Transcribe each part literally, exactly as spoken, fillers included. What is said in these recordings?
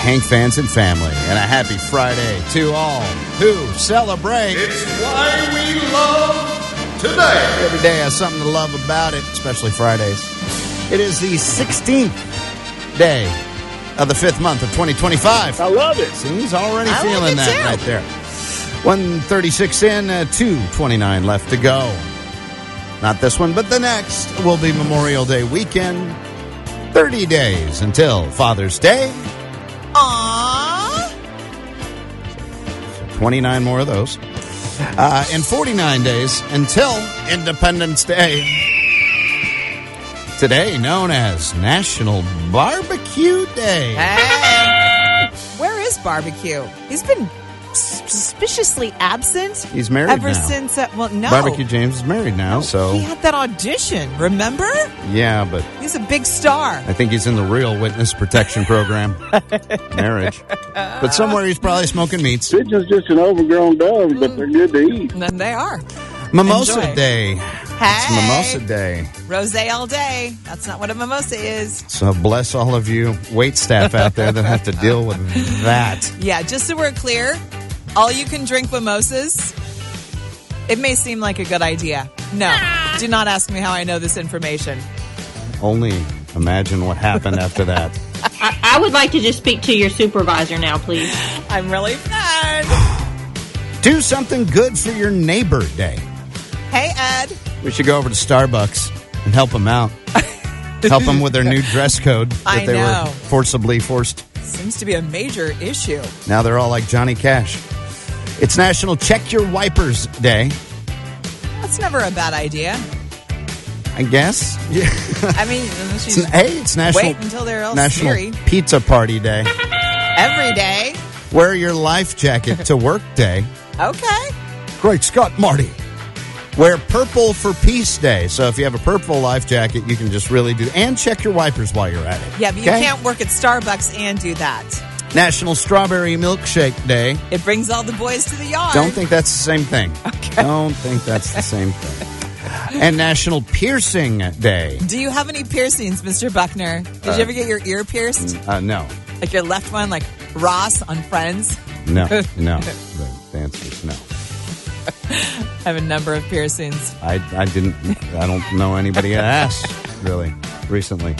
Hank fans and family, and a happy Friday to all who celebrate. It's why we love today. Every day has something to love about it, especially Fridays. It is the sixteenth day of the fifth month of twenty twenty-five. I love it. See, he's already I feeling like it that too. right there. one thirty-six in, uh, two twenty-nine left to go. Not this one, but the next will be Memorial Day weekend. thirty days until Father's Day. Aww. twenty-nine more of those. Uh, and forty-nine days until Independence Day. Today known as National Barbecue Day. Hey. Where is barbecue? He's been suspiciously absent. He's married ever now. since. Uh, well, no. Barbecue James is married now, so... He had that audition, remember? Yeah, but... He's a big star. I think he's in the real witness protection program. Marriage. But somewhere he's probably smoking meats. Pigeon's just an overgrown dove, but they're good to eat. And then they are. Mimosa Enjoy. Day. Hey. It's Mimosa Day. Rosé all day. That's not what a mimosa is. So bless all of you wait staff out there that have to deal with that. Yeah, just so we're clear, all you can drink mimosas. It may seem like a good idea. No, do not ask me how I know this information. Only imagine what happened after that. I, I would like to just speak to your supervisor now, please. I'm really fun. Do something good for your neighbor day. Hey, Ed. We should go over to Starbucks and help them out. Help them with their new dress code that I they know. were forcibly forced. Seems to be a major issue. Now they're all like Johnny Cash. It's National Check Your Wipers Day, That's never a bad idea. I guess. Yeah. I mean, It's she's an, hey, it's National wait until they're all National smeary. Pizza Party Day. Every day. Wear your life jacket to work day. Okay. Great Scott, Marty. Wear purple for peace day. So if you have a purple life jacket, you can just really do. And check your wipers while you're at it. Yeah, but you Okay? can't work at Starbucks and do that. National Strawberry Milkshake Day. It brings all the boys to the yard. Don't think that's the same thing. Okay. Don't think that's the same thing. And National Piercing Day. Do you have any piercings, Mister Buckner? Did Uh, you ever get your ear pierced? Uh, no. Like your left one, like Ross on Friends? No. No. The, the answer is no. I have a number of piercings. I, I didn't, I don't know anybody that asked, really, recently.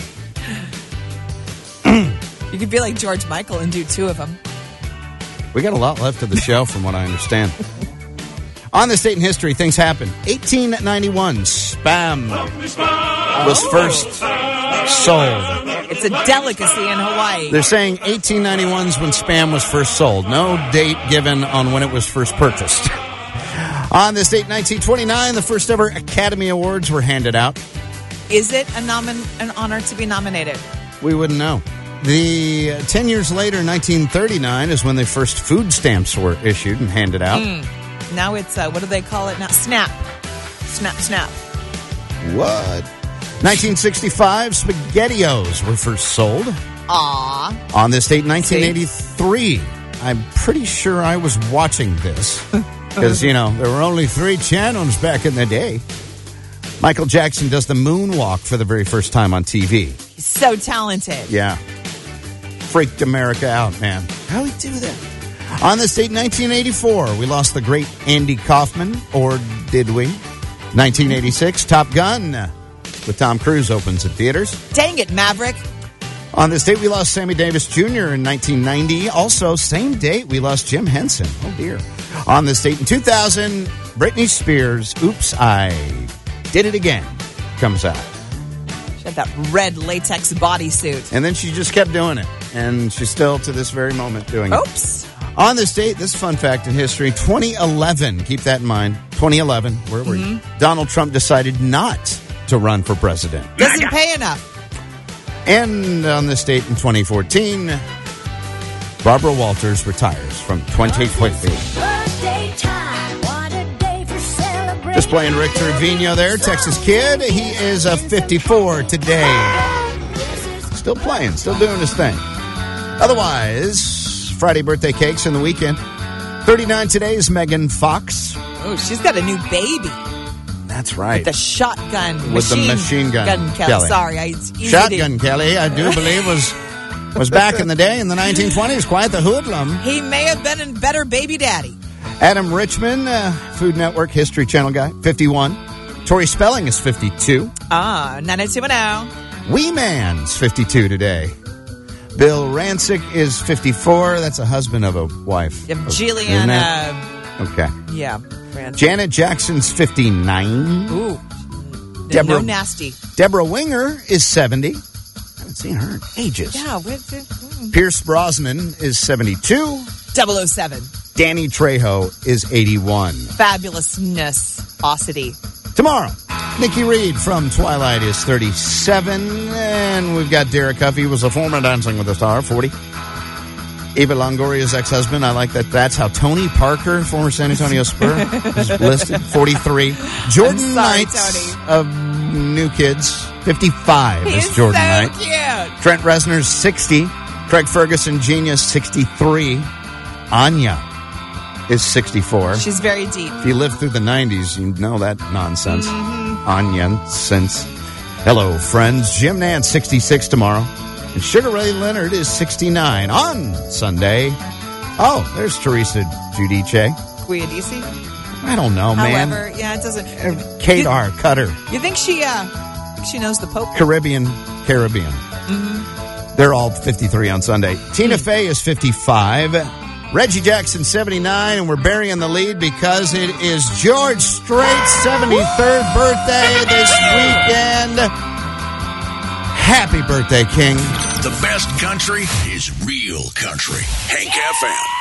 You could be like George Michael and do two of them. We got a lot left of the show from what I understand. On this date in history, things happen. eighteen ninety-one, Spam was first sold. It's a delicacy in Hawaii. They're saying eighteen ninety-one is when Spam was first sold. No date given on when it was first purchased. On this date, nineteen twenty-nine, the first ever Academy Awards were handed out. Is it a nomin- an honor to be nominated? We wouldn't know. The uh, ten years later, nineteen thirty-nine, is when the first food stamps were issued and handed out. Mm. Now it's, uh, what do they call it now? Snap. Snap, snap. What? nineteen sixty-five, SpaghettiOs were first sold. Aw. On this date, nineteen eighty-three, I'm pretty sure I was watching this. Because, you know, there were only three channels back in the day. Michael Jackson does the moonwalk for the very first time on T V. He's so talented. Yeah. Freaked America out, man. How he do that? On this date, nineteen eighty-four, we lost the great Andy Kaufman, or did we? nineteen eighty-six, Top Gun with Tom Cruise opens at theaters. Dang it, Maverick. On this date, we lost Sammy Davis Junior in nineteen ninety. Also, same date, we lost Jim Henson. Oh, dear. On this date in two thousand, Britney Spears' Oops, I Did It Again comes out. She had that red latex bodysuit. And then she just kept doing it. And she's still, to this very moment, doing it. Oops. On this date, this fun fact in history, twenty eleven, keep that in mind, twenty eleven, where were Mm-hmm. you? Donald Trump decided not to run for president. Doesn't pay enough. And on this date in twenty fourteen, Barbara Walters retires from twenty twenty. Just playing Rick Trevino there, Texas kid. He is a fifty-four today. Still playing, still doing his thing. Otherwise, Friday birthday cakes in the weekend. thirty-nine today is Megan Fox. Oh, she's got a new baby. That's right. The shotgun. With the machine gun. gun Kelly. Kelly. Sorry. I, it's easy Shotgun to, Kelly, I do believe, was was back in the day in the nineteen twenties. Quite the hoodlum. He may have been a better baby daddy. Adam Richman, uh, Food Network History Channel guy, fifty-one. Tori Spelling is fifty-two. Ah, nine oh two one oh. Wee Man's fifty-two today. Bill Rancic is fifty-four. That's a husband of a wife. You have Isn't Jillian. that- Uh, Okay. yeah. Rancic. Janet Jackson's fifty-nine. Ooh. Deborah- No nasty. Deborah Winger is seventy. I haven't seen her in ages. Yeah. With, mm. Pierce Brosnan is seventy-two. double oh seven. Danny Trejo is eighty-one. Fabulousness. Osity. Tomorrow, Nikki Reed from Twilight is thirty-seven. And we've got Derek Huffey, was a former Dancing with the Star, forty. Eva Longoria's ex-husband, I like that. That's how Tony Parker, former San Antonio Spur, is listed, forty-three. Jordan I'm sorry, Knights Tony. of New Kids, fifty-five He's is Jordan so Knight. cute. Trent Reznor's sixty. Craig Ferguson, Genius, sixty-three. Anya is sixty-four. She's very deep. If you lived through the nineties, you know that nonsense. Mm-hmm. Onion sense. Hello, friends. Jim Nance, sixty-six tomorrow. And Sugar Ray Leonard is sixty-nine on Sunday. Oh, there's Teresa Giudice. Guiadisi. I don't know, man. However, yeah, it doesn't. Uh, Kate you, R. Cutter. You think she, uh, think she knows the Pope? Caribbean, Caribbean. Mm-hmm. They're all fifty-three on Sunday. Tina Fey is fifty-five. Reggie Jackson, seventy-nine, and we're burying the lead because it is George Strait's seventy-third birthday this weekend. Happy birthday, King. The best country is real country. Hank F M.